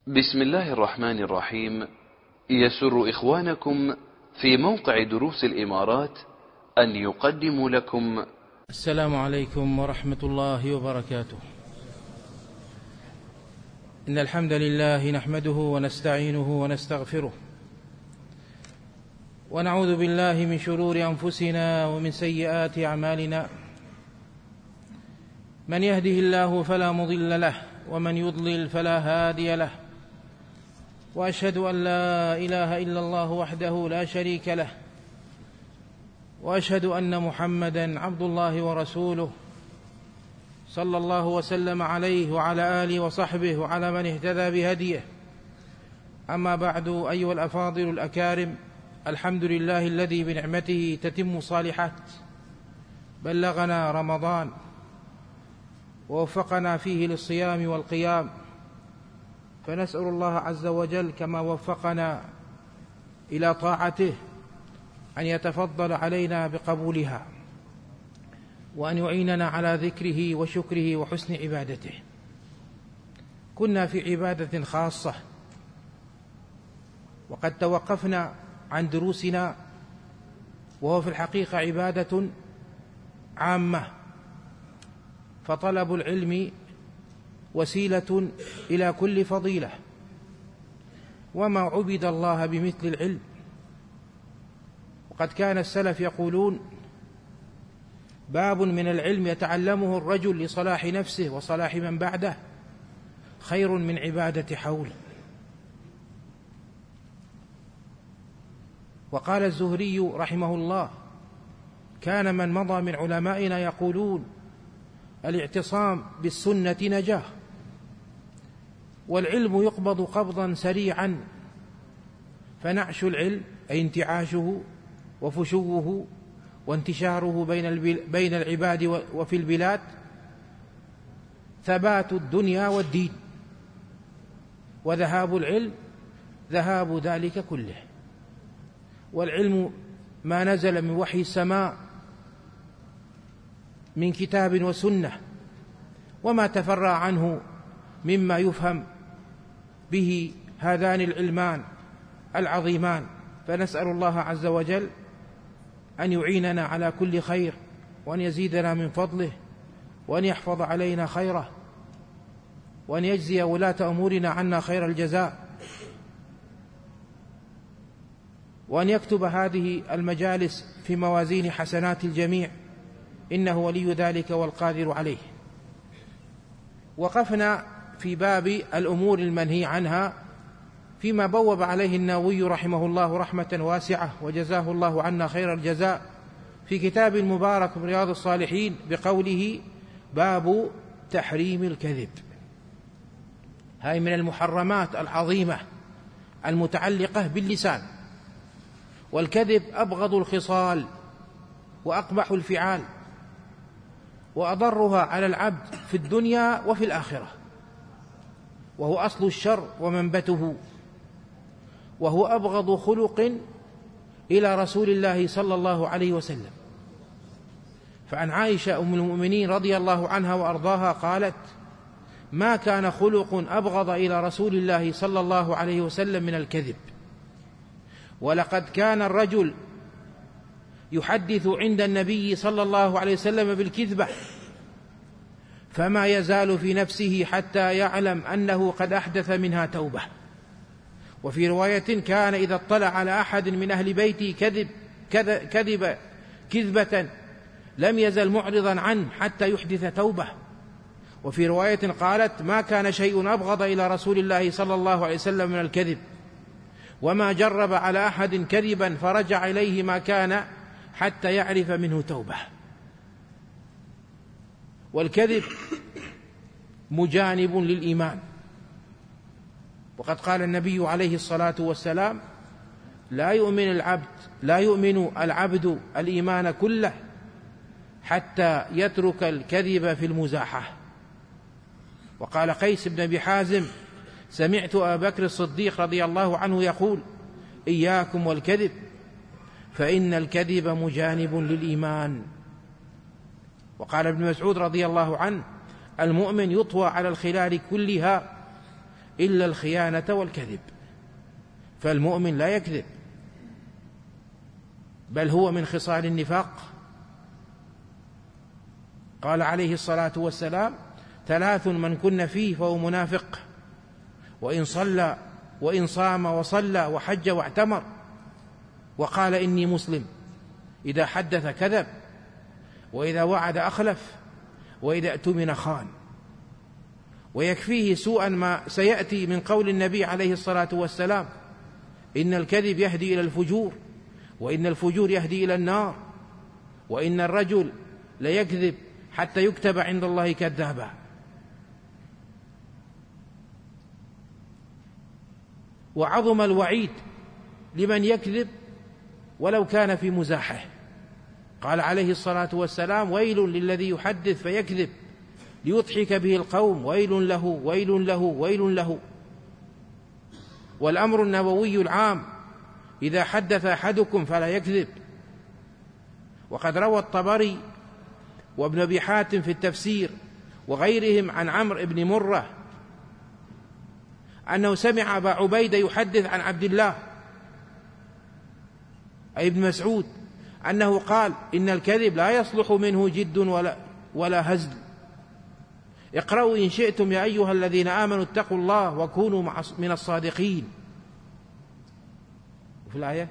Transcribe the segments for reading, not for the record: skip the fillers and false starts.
بسم الله الرحمن الرحيم. يسر إخوانكم في موقع دروس الإمارات أن يقدموا لكم السلام عليكم ورحمة الله وبركاته. إن الحمد لله نحمده ونستعينه ونستغفره، ونعوذ بالله من شرور أنفسنا ومن سيئات أعمالنا. من يهده الله فلا مضل له، ومن يضلل فلا هادي له، وأشهد أن لا إله إلا الله وحده لا شريك له، وأشهد أن محمدًا عبد الله ورسوله، صلى الله وسلم عليه وعلى آله وصحبه وعلى من اهتدى بهديه. أما بعد، أيها الأفاضل الأكارم، الحمد لله الذي بنعمته تتم الصالحات. بلغنا رمضان ووفقنا فيه للصيام والقيام، فنسأل الله عز وجل كما وفقنا إلى طاعته أن يتفضل علينا بقبولها، وأن يعيننا على ذكره وشكره وحسن عبادته. كنا في عبادة خاصة، وقد توقفنا عن دروسنا، وهو في الحقيقة عبادة عامة، فطلب العلم وسيلة إلى كل فضيلة، وما عبد الله بمثل العلم. وقد كان السلف يقولون: باب من العلم يتعلمه الرجل لصلاح نفسه وصلاح من بعده خير من عبادة حول. وقال الزهري رحمه الله: كان من مضى من علمائنا يقولون: الاعتصام بالسنة نجاه، والعلم يقبض قبضا سريعا، فنعش العلم أي انتعاشه وفشوه وانتشاره بين العباد وفي البلاد ثبات الدنيا والدين، وذهاب العلم ذهاب ذلك كله. والعلم ما نزل من وحي السماء من كتاب وسنة، وما تفرع عنه مما يفهم به هذان العلمان العظيمان. فنسأل الله عز وجل أن يعيننا على كل خير، وأن يزيدنا من فضله، وأن يحفظ علينا خيره، وأن يجزي ولاة أمورنا عنا خير الجزاء، وأن يكتب هذه المجالس في موازين حسنات الجميع، إنه ولي ذلك والقادر عليه. وقفنا في باب الأمور المنهي عنها، فيما بوب عليه النووي رحمه الله رحمة واسعة وجزاه الله عنا خير الجزاء في كتاب المبارك رياض الصالحين بقوله: باب تحريم الكذب. هاي من المحرمات العظيمة المتعلقة باللسان، والكذب أبغض الخصال وأقبح الفعال، وأضرها على العبد في الدنيا وفي الآخرة، وهو أصل الشر ومنبته، وهو أبغض خلق إلى رسول الله صلى الله عليه وسلم. فعن عائشة أم المؤمنين رضي الله عنها وأرضاها قالت: ما كان خلق أبغض إلى رسول الله صلى الله عليه وسلم من الكذب، ولقد كان الرجل يحدث عند النبي صلى الله عليه وسلم بالكذبة، فما يزال في نفسه حتى يعلم أنه قد أحدث منها توبة. وفي رواية: كان إذا اطلع على أحد من أهل بيتي كذب كذبة لم يزل معرضا عنه حتى يحدث توبة. وفي رواية قالت: ما كان شيء أبغض إلى رسول الله صلى الله عليه وسلم من الكذب، وما جرب على أحد كذبا فرجع إليه ما كان حتى يعرف منه توبة. والكذب مجانب للإيمان، وقد قال النبي عليه الصلاة والسلام: لا يؤمن العبد الإيمان كله حتى يترك الكذب في المزاحة. وقال قيس بن أبي حازم: سمعت أبا بكر الصديق رضي الله عنه يقول: إياكم والكذب، فإن الكذب مجانب للإيمان. وقال ابن مسعود رضي الله عنه: المؤمن يطوى على الخلال كلها إلا الخيانة والكذب. فالمؤمن لا يكذب، بل هو من خصال النفاق. قال عليه الصلاة والسلام: 3 من كن فيه فهو منافق، وإن صام وصلى وحج واعتمر. وقال: إني مسلم. إذا حدث كذب، وإذا وعد أخلف، وإذا اؤتمن خان. ويكفيه سوءا ما سيأتي من قول النبي عليه الصلاة والسلام: إن الكذب يهدي إلى الفجور، وإن الفجور يهدي إلى النار، وإن الرجل ليكذب حتى يكتب عند الله كذابا. وعظم الوعيد لمن يكذب ولو كان في مزاحه. قال عليه الصلاة والسلام: ويل للذي يحدث فيكذب ليضحك به القوم، ويل له ويل له ويل له. والأمر النبوي العام: إذا حدث أحدكم فلا يكذب. وقد روى الطبري وابن أبي حاتم في التفسير وغيرهم عن عمرو بن مرة أنه سمع أبا عبيدة يحدث عن عبد الله أي ابن مسعود أنه قال: إن الكذب لا يصلح منه جد ولا هزل. اقرأوا إن شئتم يا أيها الذين آمنوا اتقوا الله وكونوا من الصادقين. في الآية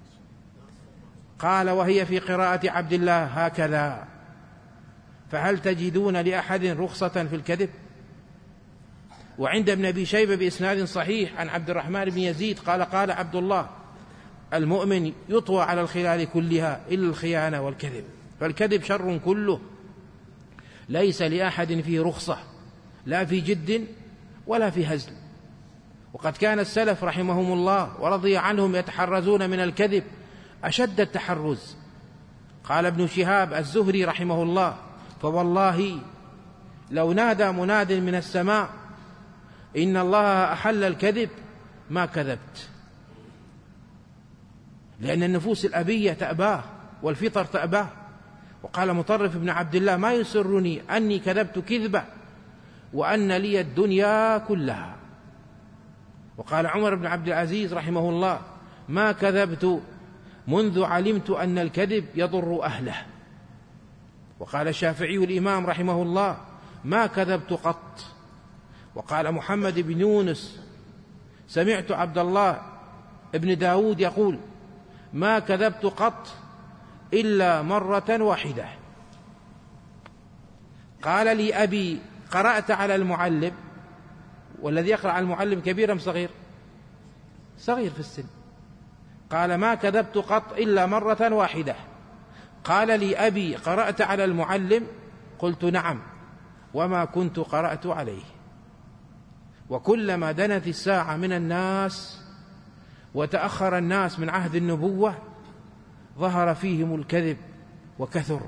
قال: وهي في قراءة عبد الله هكذا. فهل تجدون لأحد رخصة في الكذب؟ وعند ابن أبي شيبة بإسناد صحيح عن عبد الرحمن بن يزيد قال: قال عبد الله: المؤمن يطوى على الخلال كلها إلا الخيانة والكذب. فالكذب شر كله، ليس لأحد فيه رخصة، لا في جد ولا في هزل. وقد كان السلف رحمهم الله ورضي عنهم يتحرزون من الكذب أشد التحرز. قال ابن شهاب الزهري رحمه الله: فوالله لو نادى مناد من السماء إن الله أحل الكذب ما كذبت. لأن النفوس الأبية تأباه والفطر تأباه. وقال مطرف بن عبد الله: ما يسرني أني كذبت كذبة وأن لي الدنيا كلها. وقال عمر بن عبد العزيز رحمه الله: ما كذبت منذ علمت أن الكذب يضر أهله. وقال الشافعي الإمام رحمه الله: ما كذبت قط. وقال محمد بن يونس: سمعت عبد الله ابن داود يقول: ما كذبت قط إلا مرة واحدة. قال لي أبي: قرأت على المعلم؟ والذي يقرأ على المعلم كبير أم صغير؟ صغير في السن. قال: ما كذبت قط إلا مرة واحدة. قال لي أبي: قرأت على المعلم؟ قلت: نعم، وما كنت قرأت عليه. وكلما دنت الساعة من الناس وتأخر الناس من عهد النبوة ظهر فيهم الكذب وكثر.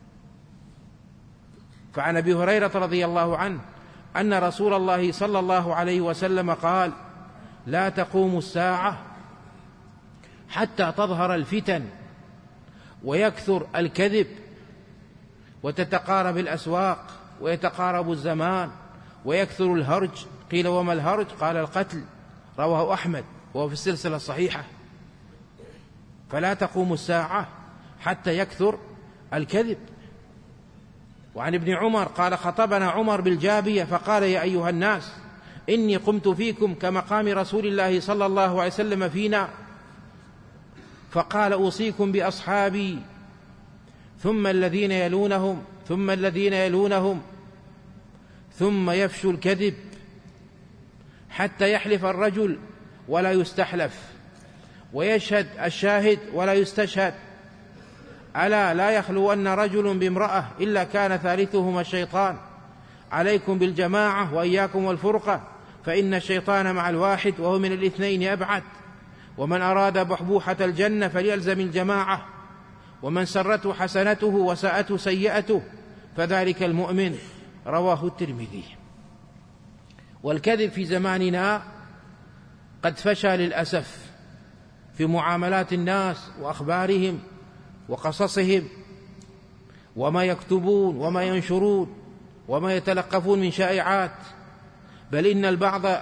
فعن أبي هريرة رضي الله عنه أن رسول الله صلى الله عليه وسلم قال: لا تقوم الساعة حتى تظهر الفتن ويكثر الكذب وتتقارب الأسواق ويتقارب الزمان ويكثر الهرج. قيل: وما الهرج؟ قال: القتل. رواه أحمد وهو في السلسلة الصحيحة. فلا تقوم الساعة حتى يكثر الكذب. وعن ابن عمر قال: خطبنا عمر بالجابية فقال: يا أيها الناس إني قمت فيكم كمقام رسول الله صلى الله عليه وسلم فينا، فقال: أوصيكم بأصحابي ثم الذين يلونهم ثم الذين يلونهم، ثم يفشو الكذب حتى يحلف الرجل ولا يستحلف، ويشهد الشاهد ولا يستشهد. ألا لا يخلون رجل بامرأة إلا كان ثالثهما الشيطان. عليكم بالجماعة وإياكم والفرقة، فإن الشيطان مع الواحد وهو من الاثنين أبعد. ومن أراد بحبوحة الجنة فليلزم الجماعة، ومن سرته حسنته وساءته سيئته فذلك المؤمن. رواه الترمذي. والكذب في زماننا قد فشى للأسف في معاملات الناس وأخبارهم وقصصهم وما يكتبون وما ينشرون وما يتلقفون من شائعات. بل إن البعض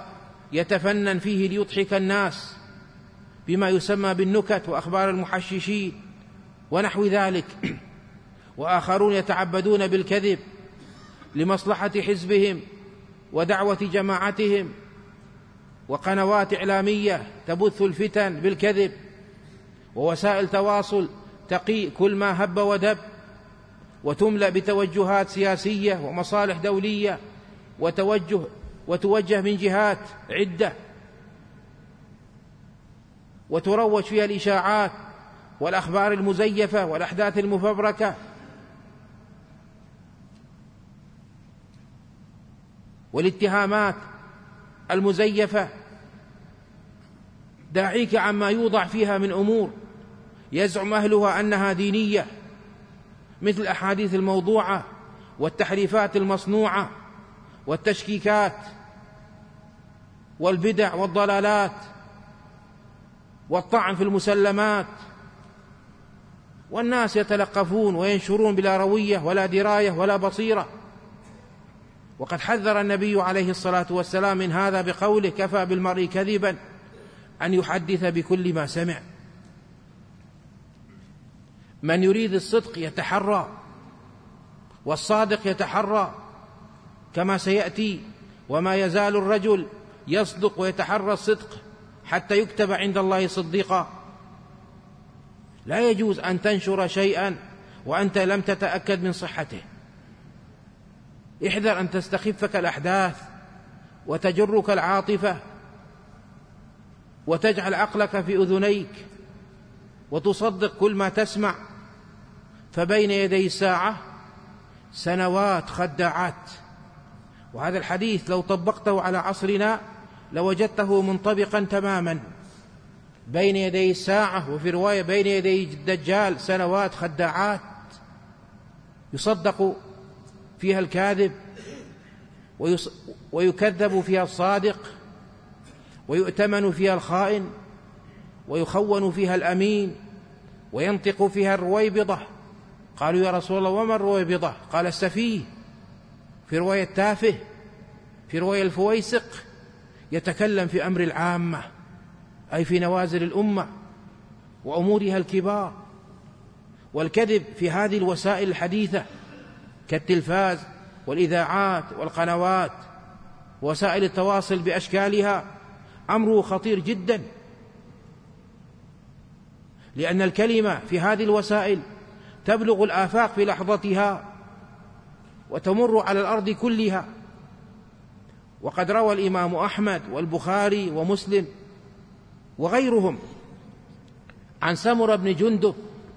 يتفنن فيه ليضحك الناس بما يسمى بالنكت وأخبار المحششين ونحو ذلك، وآخرون يتعبدون بالكذب لمصلحة حزبهم ودعوة جماعتهم، وقنوات إعلامية تبث الفتن بالكذب، ووسائل تواصل تقي كل ما هب ودب وتملأ بتوجهات سياسية ومصالح دولية وتوجه من جهات عدة، وتروج فيها الإشاعات والأخبار المزيفة والأحداث المفبركة، والاتهامات المزيفة، داعيك عما يوضع فيها من أمور يزعم أهلها أنها دينية، مثل الأحاديث الموضوعة والتحريفات المصنوعة والتشكيكات والبدع والضلالات والطعن في المسلمات، والناس يتلقفون وينشرون بلا روية ولا دراية ولا بصيرة. وقد حذر النبي عليه الصلاة والسلام من هذا بقوله: كفى بالمرء كذبا أن يحدث بكل ما سمع. من يريد الصدق يتحرى، والصادق يتحرى كما سيأتي، وما يزال الرجل يصدق ويتحرى الصدق حتى يكتب عند الله صديقا. لا يجوز أن تنشر شيئا وأنت لم تتأكد من صحته. احذر أن تستخفك الأحداث وتجرك العاطفة وتجعل عقلك في أذنيك وتصدق كل ما تسمع، فبين يدي الساعة سنوات خداعات. وهذا الحديث لو طبقته على عصرنا لوجدته منطبقا تماما. بين يدي الساعة، وفي رواية بين يدي الدجال سنوات خداعات، يصدق فيها الكاذب ويكذب فيها الصادق، ويؤتمن فيها الخائن، ويخون فيها الأمين، وينطق فيها الرويبضة. قالوا: يا رسول الله وما الرويبضة؟ قال: السفيه، في رواية التافه، في رواية الفويسق، يتكلم في أمر العامة، أي في نوازل الأمة وأمورها الكبار. والكذب في هذه الوسائل الحديثة كالتلفاز والإذاعات والقنوات ووسائل التواصل بأشكالها أمره خطير جدا، لأن الكلمة في هذه الوسائل تبلغ الآفاق في لحظتها وتمر على الأرض كلها. وقد روى الإمام أحمد والبخاري ومسلم وغيرهم عن سمرة بن جندب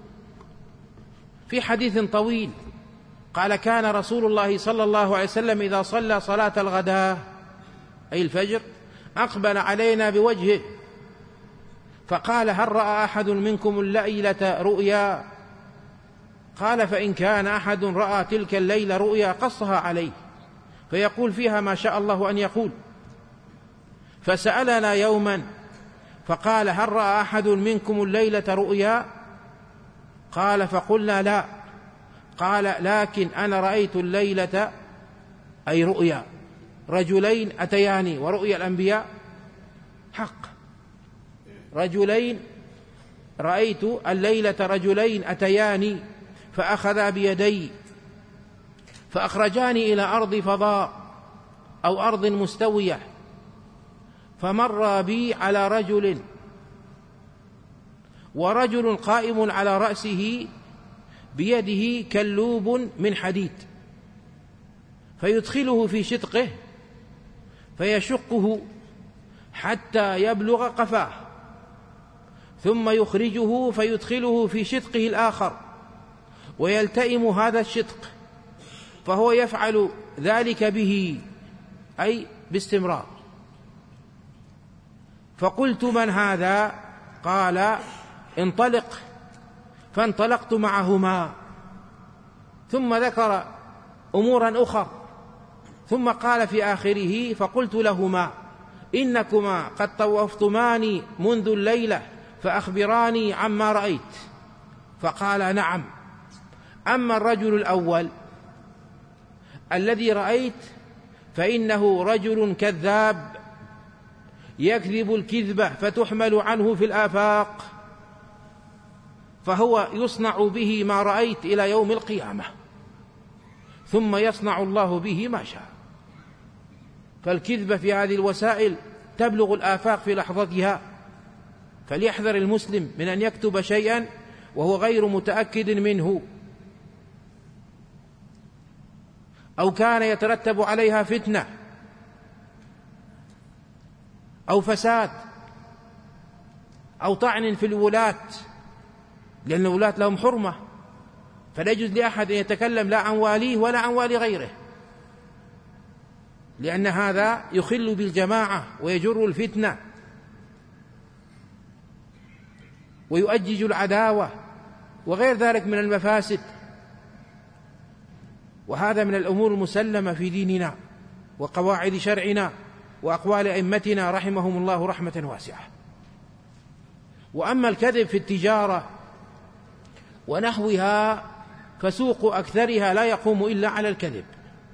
في حديث طويل قال: كان رسول الله صلى الله عليه وسلم إذا صلى صلاة الغداء أي الفجر أقبل علينا بوجهه فقال: هل رأى أحد منكم الليلة رؤيا؟ قال: فإن كان أحد رأى تلك الليلة رؤيا قصها عليه فيقول فيها ما شاء الله أن يقول. فسألنا يوما فقال: هل رأى أحد منكم الليلة رؤيا؟ قال: فقلنا لا. قال: لكن أنا رأيت الليلة أي رؤيا رجلين أتياني، ورؤيا الأنبياء حق. رجلين رأيت الليلة رجلين أتياني فأخذا بيدي فأخرجاني إلى أرض فضاء أو أرض مستوية، فمر بي على رجل، ورجل قائم على رأسه بيده كلوب من حديد، فيدخله في شدقه فيشقه حتى يبلغ قفاه، ثم يخرجه فيدخله في شدقه الآخر ويلتئم هذا الشدق، فهو يفعل ذلك به أي باستمرار. فقلت: من هذا؟ قال: انطلق. فانطلقت معهما، ثم ذكر أمورا أخرى، ثم قال في آخره: فقلت لهما: إنكما قد طوفتماني منذ الليلة فأخبراني عما رأيت. فقال: نعم. أما الرجل الأول الذي رأيت فإنه رجل كذاب يكذب الكذبة فتحمل عنه في الآفاق، فهو يصنع به ما رأيت إلى يوم القيامة، ثم يصنع الله به ما شاء. فالكذبة في هذه الوسائل تبلغ الآفاق في لحظتها، فليحذر المسلم من أن يكتب شيئا وهو غير متأكد منه، أو كان يترتب عليها فتنة أو فساد أو طعن في الولاة، لأن الولاة لهم حرمة، فلا يجوز لأحد أن يتكلم لا عن واليه ولا عن والي غيره، لأن هذا يخل بالجماعة ويجر الفتنة ويؤجج العداوة وغير ذلك من المفاسد، وهذا من الأمور المسلمة في ديننا وقواعد شرعنا وأقوال أئمتنا رحمهم الله رحمة واسعة. وأما الكذب في التجارة ونحوها فسوق أكثرها لا يقوم إلا على الكذب،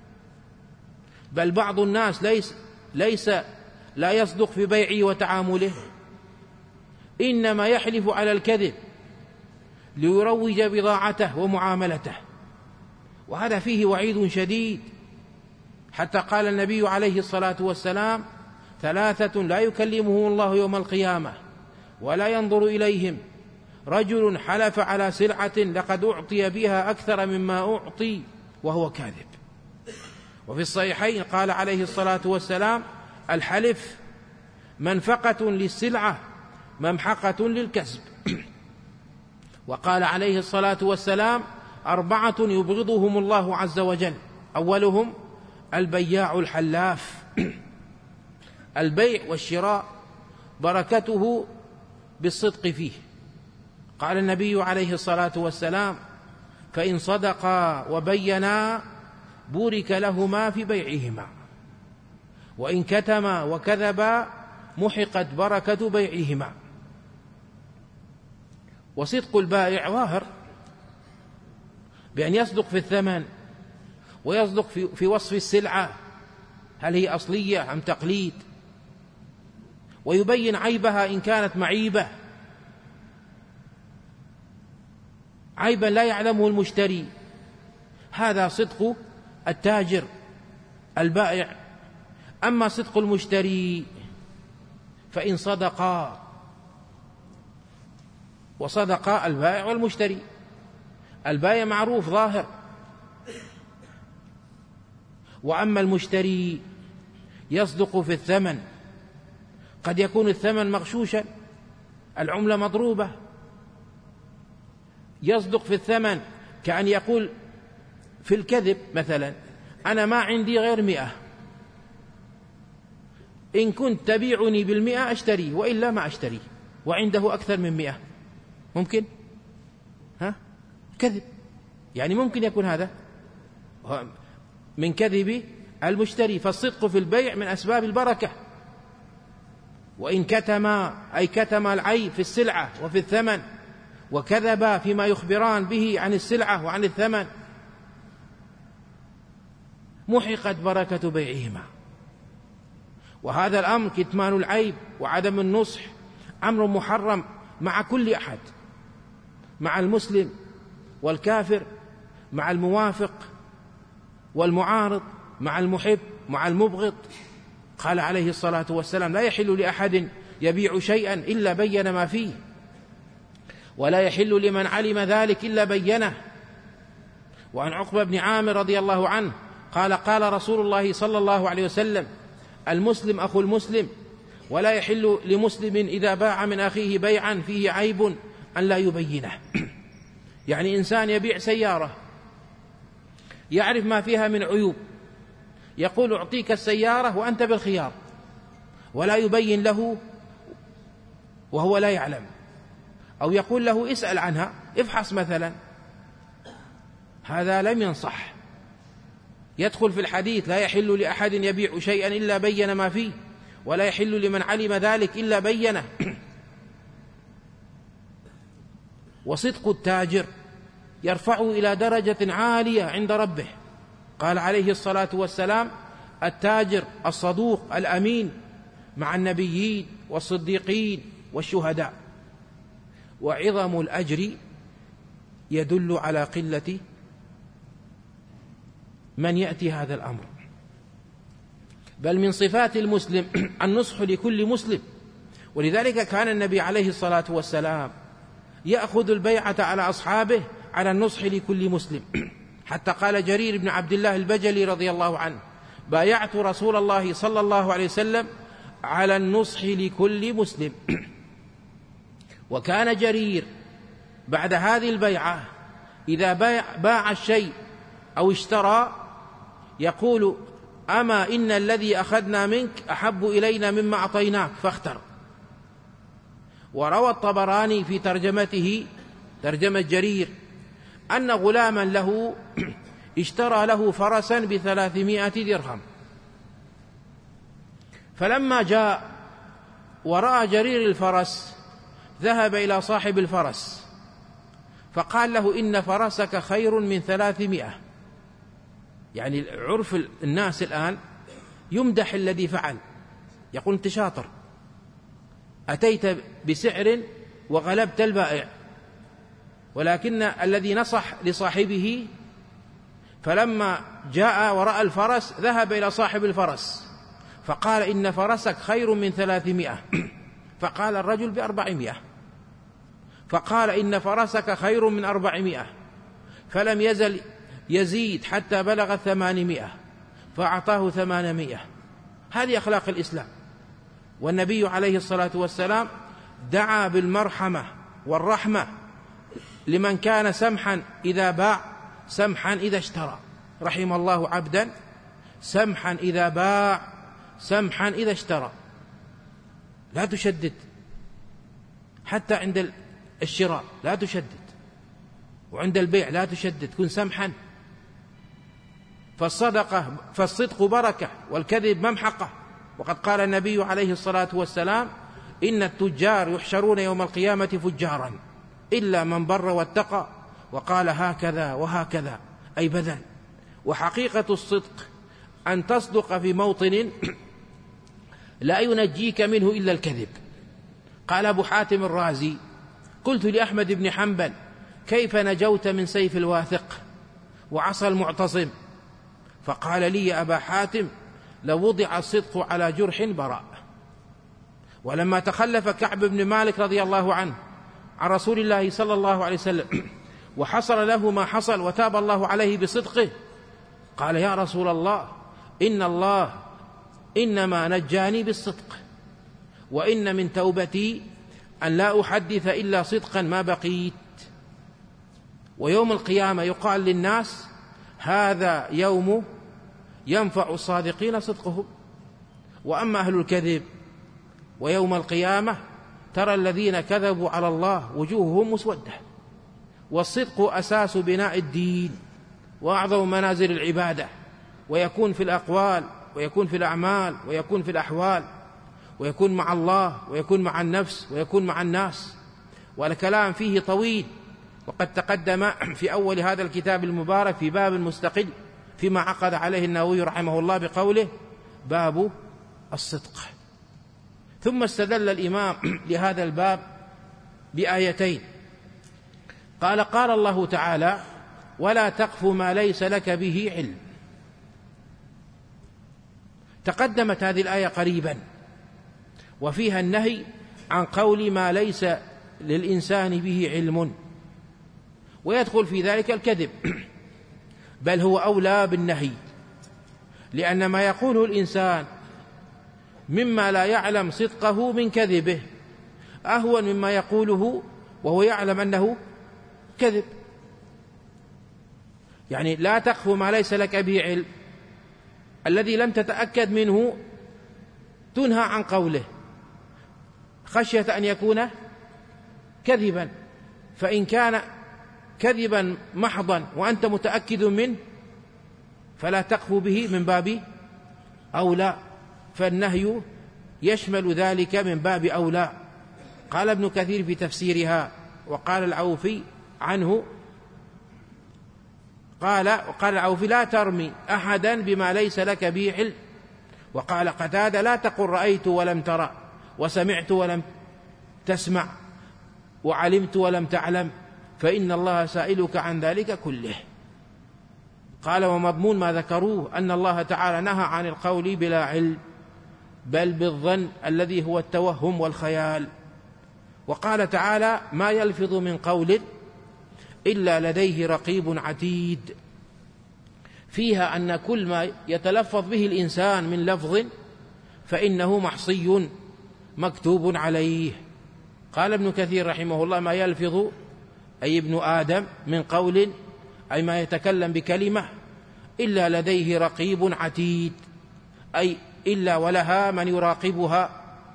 بل بعض الناس لا يصدق في بيعه وتعامله، إنما يحلف على الكذب ليروج بضاعته ومعاملته، وهذا فيه وعيد شديد، حتى قال النبي عليه الصلاة والسلام: 3 لا يكلمهم الله يوم القيامة ولا ينظر إليهم: رجل حلف على سلعة لقد أعطي بها أكثر مما أعطي وهو كاذب. وفي الصحيحين قال عليه الصلاة والسلام: الحلف منفقة للسلعة ممحقة للكسب. وقال عليه الصلاة والسلام: 4 يبغضهم الله عز وجل، أولهم البياع الحلاف. البيع والشراء بركته بالصدق فيه، قال النبي عليه الصلاة والسلام: فإن صدقا وبينا بورك لهما في بيعهما، وإن كتما وكذبا محقت بركة بيعهما. وصدق البائع ظاهر بأن يصدق في الثمن ويصدق في وصف السلعة، هل هي أصلية أم تقليد، ويبين عيبها إن كانت معيبة، عيبا لا يعلمه المشتري. هذا صدق التاجر البائع. أما صدق المشتري فإن صدقا، وصدقا البائع والمشتري، البائع معروف ظاهر، وأما المشتري يصدق في الثمن، قد يكون الثمن مغشوشا، العملة مضروبة، يصدق في الثمن كأن يقول في الكذب مثلا: أنا ما عندي غير 100، إن كنت تبيعني 100 أشتريه، وإلا ما أشتريه، وعنده أكثر من 100. ممكن؟ كذب، يعني ممكن يكون هذا من كذب المشتري. فالصدق في البيع من أسباب البركة. وإن كتما أي كتم العيب في السلعة وفي الثمن، وكذبا فيما يخبران به عن السلعة وعن الثمن، محقت بركة بيعهما. وهذا الأمر كتمان العيب وعدم النصح أمر محرم مع كل أحد، مع المسلم والكافر، مع الموافق والمعارض، مع المحب مع المبغض. قال عليه الصلاة والسلام: لا يحل لأحد يبيع شيئا إلا بين ما فيه، ولا يحل لمن علم ذلك إلا بينه. وعن عقبة بن عامر رضي الله عنه قال: قال رسول الله صلى الله عليه وسلم: المسلم أخو المسلم، ولا يحل لمسلم إذا باع من أخيه بيعا فيه عيب أن لا يبينه. يعني إنسان يبيع سيارة يعرف ما فيها من عيوب، يقول: أعطيك السيارة وأنت بالخيار، ولا يبين له وهو لا يعلم، أو يقول له: اسأل عنها، افحص مثلا. هذا لم ينصح، يدخل في الحديث: لا يحل لأحد يبيع شيئا إلا بين ما فيه، ولا يحل لمن علم ذلك إلا بينه. وصدق التاجر يرفعه إلى درجة عالية عند ربه. قال عليه الصلاة والسلام: التاجر الصدوق الأمين مع النبيين والصديقين والشهداء، وعظم الأجر يدل على قلة من يأتي هذا الأمر. بل من صفات المسلم النصح لكل مسلم، ولذلك كان النبي عليه الصلاة والسلام يأخذ البيعة على أصحابه على النصح لكل مسلم، حتى قال جرير بن عبد الله البجلي رضي الله عنه: بايعت رسول الله صلى الله عليه وسلم على النصح لكل مسلم. وكان جرير بعد هذه البيعة إذا باع الشيء أو اشترى يقول: أما إن الذي أخذنا منك أحب إلينا مما أعطيناك فاختر. وروى الطبراني في ترجمته، ترجمة جرير، أن غلاما له اشترى له فرسا ب300 درهم، فلما جاء ورأى جرير الفرس ذهب إلى صاحب الفرس فقال له: إن فرسك خير من 300. يعني عرف الناس الآن يمدح الذي فعل، يقول: أنت شاطر، أتيت بسعر وغلبت البائع. ولكن الذي نصح لصاحبه فلما جاء ورأى الفرس ذهب إلى صاحب الفرس فقال: إن فرسك خير من 300. فقال الرجل: ب400. فقال: إن فرسك خير من 400. فلم يزل يزيد حتى بلغ 800 فأعطاه 800. هذه أخلاق الإسلام. والنبي عليه الصلاة والسلام دعا بالمرحمة والرحمة لمن كان سمحا إذا باع سمحا إذا اشترى. رحم الله عبدا سمحا إذا باع سمحا إذا اشترى. لا تشدد حتى عند الشراء، لا تشدد، وعند البيع لا تشدد، كن سمحا. فالصدق بركة والكذب ممحقة. وقد قال النبي عليه الصلاة والسلام: إن التجار يحشرون يوم القيامة فجارا إلا من بر واتقى. وقال: هكذا وهكذا، أي بذل. وحقيقة الصدق أن تصدق في موطن لا ينجيك منه إلا الكذب. قال أبو حاتم الرازي: قلت لأحمد بن حنبل: كيف نجوت من سيف الواثق وعصى المعتصم؟ فقال لي: يا أبا حاتم، لو وضع الصدق على جرح براء. ولما تخلف كعب بن مالك رضي الله عنه عن رسول الله صلى الله عليه وسلم وحصل له ما حصل وتاب الله عليه بصدقه، قال: يا رسول الله، إن الله إنما نجاني بالصدق، وإن من توبتي أن لا أحدث إلا صدقا ما بقيت. ويوم القيامة يقال للناس: هذا يوم ينفع الصادقين صدقهم. وأما أهل الكذب ويوم القيامة ترى الذين كذبوا على الله وجوههم مسودة. والصدق أساس بناء الدين وأعظم منازل العبادة، ويكون في الأقوال، ويكون في الأعمال، ويكون في الأحوال، ويكون مع الله، ويكون مع النفس، ويكون مع الناس. والكلام فيه طويل، وقد تقدم في أول هذا الكتاب المبارك في باب مستقل فيما عقد عليه النووي رحمه الله بقوله: باب الصدق. ثم استدل الإمام لهذا الباب بآيتين. قال الله تعالى: ولا تقف ما ليس لك به علم. تقدمت هذه الآية قريبا، وفيها النهي عن قول ما ليس للإنسان به علم، ويدخل في ذلك الكذب، بل هو أولى بالنهي، لأن ما يقوله الإنسان مما لا يعلم صدقه من كذبه أهون مما يقوله وهو يعلم أنه كذب. يعني لا تقف ما ليس لك به علم، الذي لم تتأكد منه تنهى عن قوله خشية أن يكون كذبا. فإن كان كذبا محضا وأنت متأكد منه فلا تقف به من باب أولى، فالنهي يشمل ذلك من باب أولى. قال ابن كثير في تفسيرها، وقال العوفي عنه، قال العوفي: لا ترمي أحدا بما ليس لك به علم. وقال قتادة: لا تقل رأيت ولم ترى، وسمعت ولم تسمع، وعلمت ولم تعلم، فإن الله سائلك عن ذلك كله. قال: ومضمون ما ذكروه أن الله تعالى نهى عن القول بلا علم، بل بالظن الذي هو التوهم والخيال. وقال تعالى: ما يلفظ من قول إلا لديه رقيب عتيد، فيها أن كل ما يتلفظ به الإنسان من لفظ فإنه محصي مكتوب عليه. قال ابن كثير رحمه الله: ما يلفظ أي ابن آدم من قول، أي ما يتكلم بكلمة، إلا لديه رقيب عتيد، أي إلا ولها من يراقبها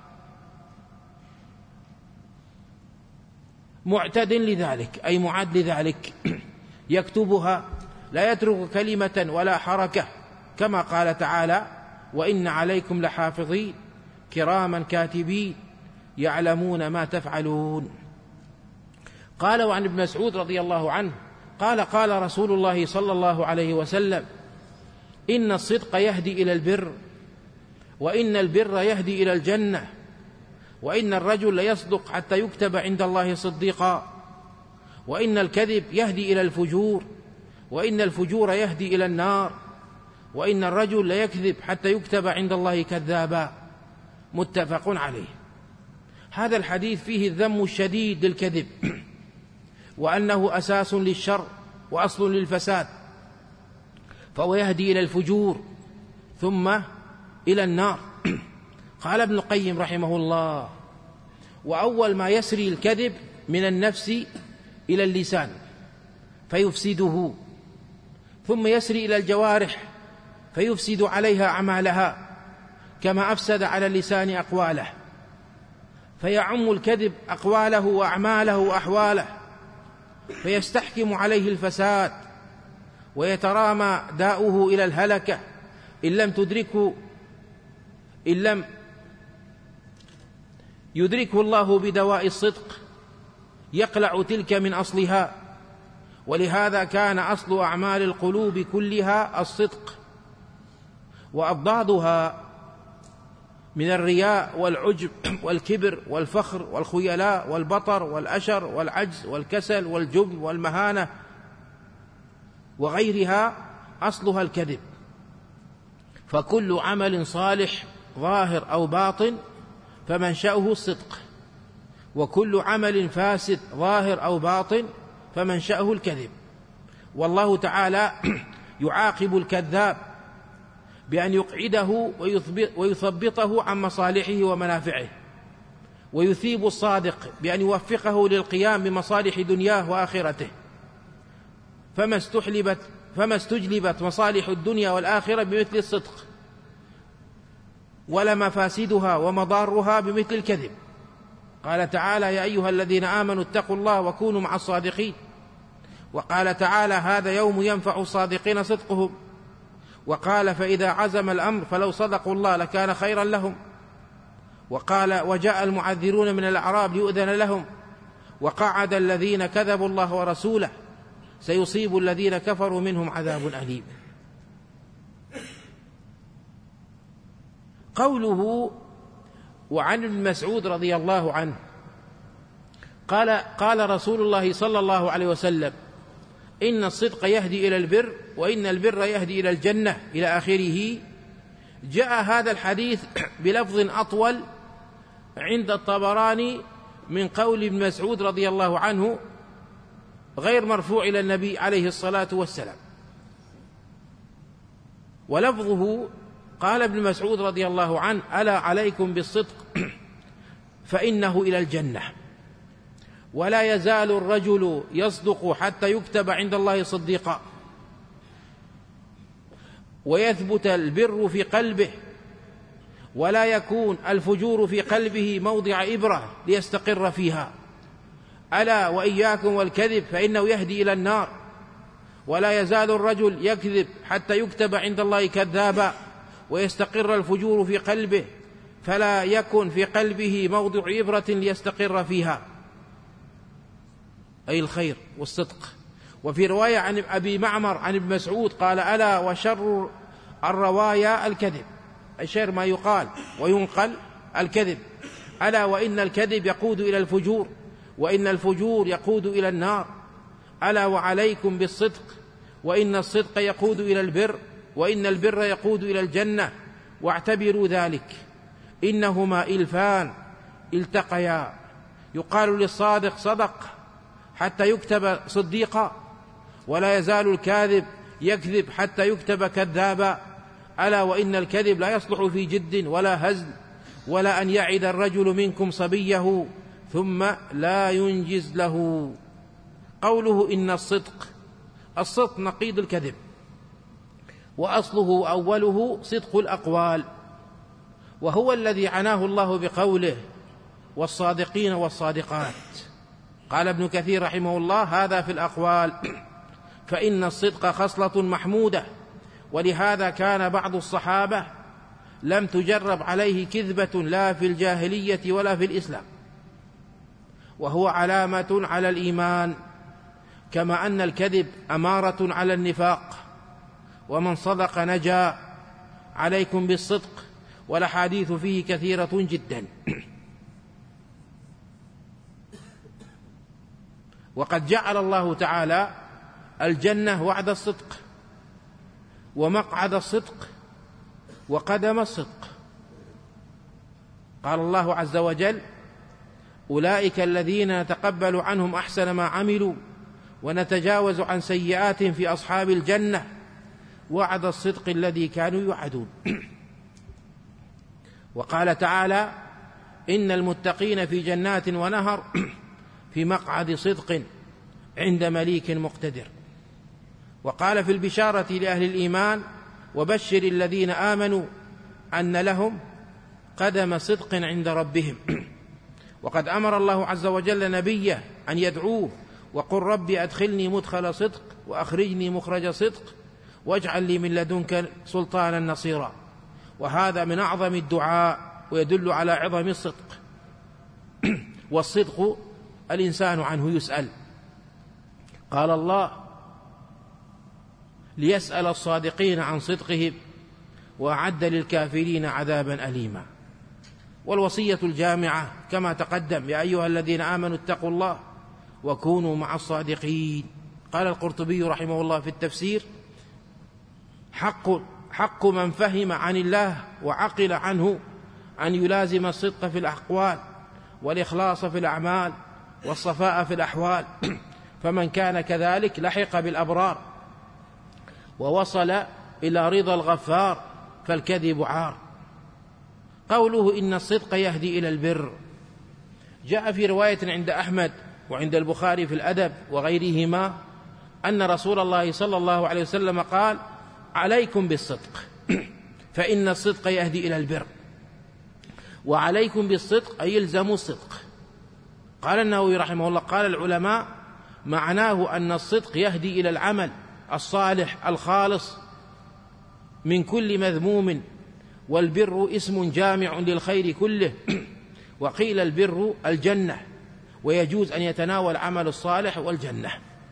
معتد لذلك، أي معد لذلك يكتبها، لا يترك كلمة ولا حركة، كما قال تعالى: وإن عليكم لحافظين كراما كاتبين يعلمون ما تفعلون. قال: وعن ابن مسعود رضي الله عنه قال: قال رسول الله صلى الله عليه وسلم: إن الصدق يهدي إلى البر، وإن البر يهدي إلى الجنة، وإن الرجل ليصدق حتى يكتب عند الله صديقا، وإن الكذب يهدي إلى الفجور، وإن الفجور يهدي إلى النار، وإن الرجل ليكذب حتى يكتب عند الله كذابا. متفق عليه. هذا الحديث فيه الذم الشديد للكذب، وأنه أساس للشر وأصل للفساد، فهو يهدي إلى الفجور ثم إلى النار. قال ابن القيم رحمه الله: وأول ما يسري الكذب من النفس إلى اللسان فيفسده، ثم يسري إلى الجوارح فيفسد عليها أعمالها، كما أفسد على اللسان أقواله، فيعم الكذب أقواله وأعماله وأحواله، فيستحكم عليه الفساد، ويترامى داؤه إلى الهلكة إن لم يدركه الله بدواء الصدق يقلع تلك من أصلها. ولهذا كان أصل أعمال القلوب كلها الصدق، وأضدادها من الرياء والعجب والكبر والفخر والخيلاء والبطر والأشر والعجز والكسل والجبن والمهانة وغيرها أصلها الكذب. فكل عمل صالح ظاهر أو باطن فمنشأه الصدق، وكل عمل فاسد ظاهر أو باطن فمنشأه الكذب. والله تعالى يعاقب الكذاب بأن يقعده ويثبطه عن مصالحه ومنافعه، ويثيب الصادق بأن يوفقه للقيام بمصالح دنياه وآخرته. فما استجلبت مصالح الدنيا والآخرة بمثل الصدق، ولا مفاسدها ومضارها بمثل الكذب. قال تعالى: يا أيها الذين آمنوا اتقوا الله وكونوا مع الصادقين. وقال تعالى: هذا يوم ينفع الصادقين صدقهم. وقال: فإذا عزم الأمر فلو صدقوا الله لكان خيرا لهم. وقال: وجاء المعذرون من الأعراب ليؤذن لهم. وقعد الذين كذبوا الله ورسوله سيصيب الذين كفروا منهم عذاب أليم. قوله: وعن ابن مسعود رضي الله عنه قال رسول الله صلى الله عليه وسلم: إن الصدق يهدي إلى البر، وإن البر يهدي إلى الجنة، إلى آخره. جاء هذا الحديث بلفظ أطول عند الطبراني من قول ابن مسعود رضي الله عنه، غير مرفوع إلى النبي عليه الصلاة والسلام. ولفظه: قال ابن مسعود رضي الله عنه: ألا عليكم بالصدق فإنه إلى الجنة، ولا يزال الرجل يصدق حتى يكتب عند الله صديقا، ويثبت البر في قلبه، ولا يكون الفجور في قلبه موضع إبرة ليستقر فيها. ألا وإياكم والكذب فإنه يهدي إلى النار، ولا يزال الرجل يكذب حتى يكتب عند الله كذابا، ويستقر الفجور في قلبه، فلا يكن في قلبه موضع إبرة ليستقر فيها، أي الخير والصدق. وفي رواية عن أبي معمر عن ابن مسعود قال: ألا وشر الروايا الكذب. الشعر ما يقال وينقل الكذب. ألا وإن الكذب يقود إلى الفجور، وإن الفجور يقود إلى النار. ألا وعليكم بالصدق، وإن الصدق يقود إلى البر، وإن البر يقود إلى الجنة. واعتبروا ذلك، إنهما إلفان التقيا، يقال للصادق صدق حتى يكتب صديقا، ولا يزال الكاذب يكذب حتى يكتب كذابا. ألا وإن الكذب لا يصلح في جد ولا هزل، ولا أن يعد الرجل منكم صبيه ثم لا ينجز له. قوله إن الصدق نقيض الكذب، وأصله أوله صدق الأقوال، وهو الذي عناه الله بقوله والصادقين والصادقات. قال ابن كثير رحمه الله هذا في الأقوال، فإن الصدق خصلة محمودة، ولهذا كان بعض الصحابة لم تجرب عليه كذبة لا في الجاهلية ولا في الإسلام، وهو علامة على الإيمان، كما أن الكذب أمارة على النفاق. ومن صدق نجا. عليكم بالصدق، والأحاديث فيه كثيرة جدا. وقد جعل الله تعالى الجنة وعد الصدق، ومقعد الصدق، وقدم الصدق. قال الله عز وجل أولئك الذين نتقبل عنهم أحسن ما عملوا ونتجاوز عن سيئاتهم في أصحاب الجنة وعد الصدق الذي كانوا يوعدون. وقال تعالى إن المتقين في جنات ونهر في مقعد صدق عند مليك مقتدر. وقال في البشارة لأهل الإيمان وبشر الذين آمنوا أن لهم قدم صدق عند ربهم. وقد أمر الله عز وجل نبيه أن يدعوه وقل ربي أدخلني مدخل صدق وأخرجني مخرج صدق واجعل لي من لدنك سلطانا نصيرا. وهذا من أعظم الدعاء ويدل على عظم الصدق. والصدق الإنسان عنه يسأل. قال الله ليسأل الصادقين عن صدقهم وأعد للكافرين عذابا أليما. والوصية الجامعة كما تقدم يا أيها الذين آمنوا اتقوا الله وكونوا مع الصادقين. قال القرطبي رحمه الله في التفسير حق من فهم عن الله وعقل عنه أن يلازم الصدق في الأقوال والإخلاص في الأعمال والصفاء في الأحوال، فمن كان كذلك لحق بالأبرار ووصل إلى رضا الغفار، فالكذب عار. قوله إن الصدق يهدي إلى البر جاء في رواية عند أحمد وعند البخاري في الأدب وغيرهما أن رسول الله صلى الله عليه وسلم قال عليكم بالصدق فإن الصدق يهدي إلى البر. وعليكم بالصدق أي يلزموا الصدق. قال النووي رحمه الله قال العلماء معناه أن الصدق يهدي إلى العمل الصالح الخالص من كل مذموم، والبر اسم جامع للخير كله. وقيل البر الجنة، ويجوز أن يتناول عمل الصالح والجنة.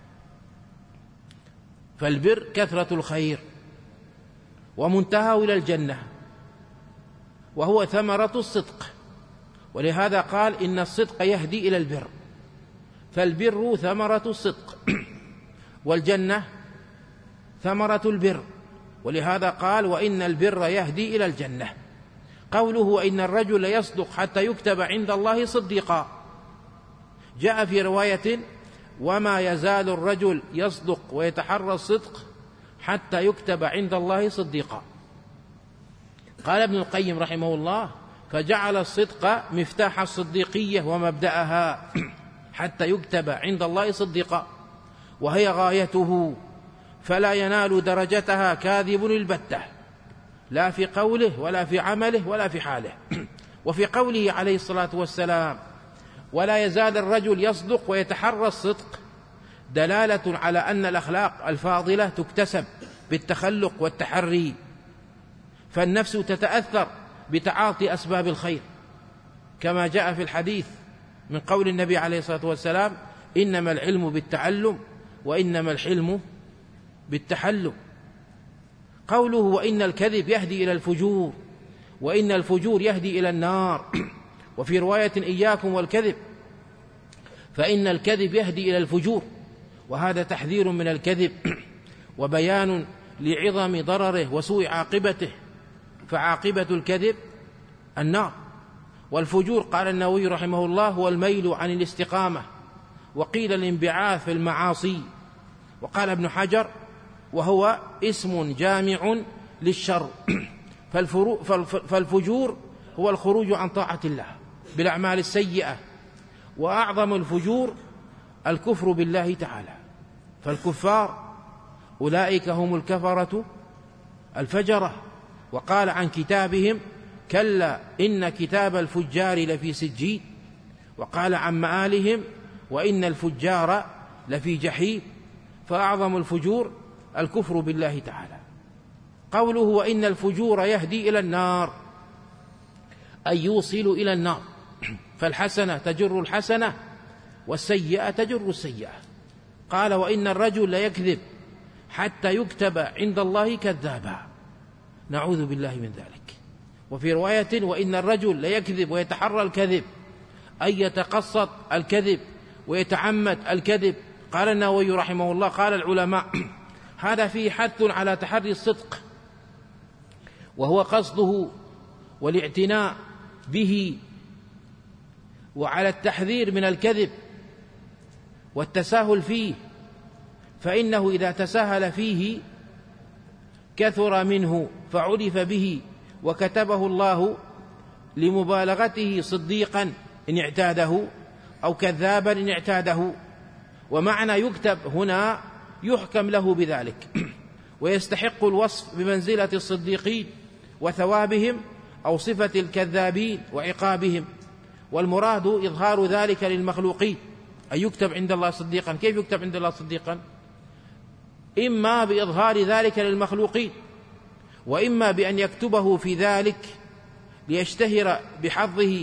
فالبر كثرة الخير ومنتهى إلى الجنة، وهو ثمرة الصدق، ولهذا قال إن الصدق يهدي إلى البر، فالبر ثمرة الصدق والجنة ثمرة البر، ولهذا قال وإن البر يهدي إلى الجنة. قوله وإن الرجل يصدق حتى يكتب عند الله صديقا جاء في رواية وما يزال الرجل يصدق ويتحرى الصدق حتى يكتب عند الله صديقا. قال ابن القيم رحمه الله فجعل الصدق مفتاح الصديقية ومبدأها حتى يكتب عند الله صديقا، وهي غايته، فلا ينال درجتها كاذب البتة، لا في قوله ولا في عمله ولا في حاله. وفي قوله عليه الصلاة والسلام ولا يزال الرجل يصدق ويتحرى الصدق دلالة على أن الأخلاق الفاضلة تكتسب بالتخلق والتحري، فالنفس تتأثر بتعاطي أسباب الخير، كما جاء في الحديث من قول النبي عليه الصلاة والسلام إنما العلم بالتعلم وإنما الحلم بالتحلم. قوله وإن الكذب يهدي إلى الفجور وإن الفجور يهدي إلى النار. وفي رواية إياكم والكذب فإن الكذب يهدي إلى الفجور، وهذا تحذير من الكذب وبيان لعظم ضرره وسوء عاقبته، فعاقبة الكذب النار. والفجور قال النووي رحمه الله هو الميل عن الاستقامة، وقيل الانبعاث في المعاصي. وقال ابن حجر وهو اسم جامع للشر. فالفجور هو الخروج عن طاعة الله بالأعمال السيئة، وأعظم الفجور الكفر بالله تعالى. فالكفار أولئك هم الكفرة الفجرة. وقال عن كتابهم كلا إن كتاب الفجار لفي سجين. وقال عن مآلهم وإن الفجار لفي جحيم. فأعظم الفجور الكفر بالله تعالى. قوله وإن الفجور يهدي إلى النار أي يوصل إلى النار، فالحسنة تجر الحسنة والسيئة تجر السيئة. قال وإن الرجل ليكذب حتى يكتب عند الله كذابا، نعوذ بالله من ذلك. وفي رواية وإن الرجل ليكذب ويتحرى الكذب أي يتقصد الكذب ويتعمد الكذب. قال النووي رحمه الله قال العلماء هذا فيه حث على تحري الصدق، وهو قصده والاعتناء به، وعلى التحذير من الكذب والتساهل فيه، فإنه إذا تساهل فيه كثر منه فعرف به، وكتبه الله لمبالغته صديقا إن اعتاده أو كذابا إن اعتاده. ومعنى يكتب هنا يحكم له بذلك، ويستحق الوصف بمنزلة الصديقين وثوابهم أو صفة الكذابين وعقابهم. والمراد إظهار ذلك للمخلوقين، أن يكتب عند الله صديقا. كيف يكتب عند الله صديقا؟ إما بإظهار ذلك للمخلوقين، وإما بأن يكتبه في ذلك ليشتهر بحظه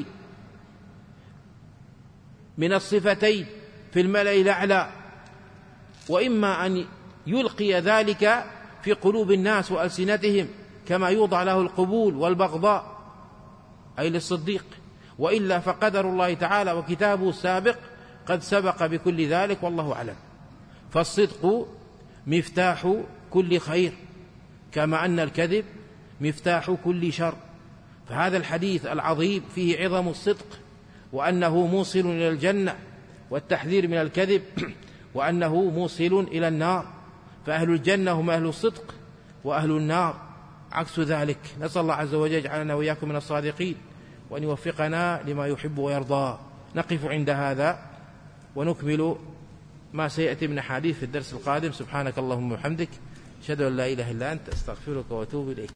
من الصفتين في الملأ الأعلى، وإما أن يلقي ذلك في قلوب الناس وألسنتهم كما يوضع له القبول والبغضاء أي للصديق. وإلا فقدر الله تعالى وكتابه السابق قد سبق بكل ذلك، والله أعلم. فالصدق مفتاح كل خير، كما أن الكذب مفتاح كل شر. فهذا الحديث العظيم فيه عظم الصدق، وأنه موصل إلى الجنة، والتحذير من الكذب، وأنه موصل إلى النار. فأهل الجنة هم أهل الصدق، وأهل النار عكس ذلك. نسأل الله عز وجل يجعلنا وإياكم من الصادقين، وأن يوفقنا لما يحب ويرضى. نقف عند هذا ونكمل ما سيأتي من حديث في الدرس القادم. سبحانك اللهم وبحمدك، أشهد أن لا إله إلا أنت، أستغفرك وأتوب إليك.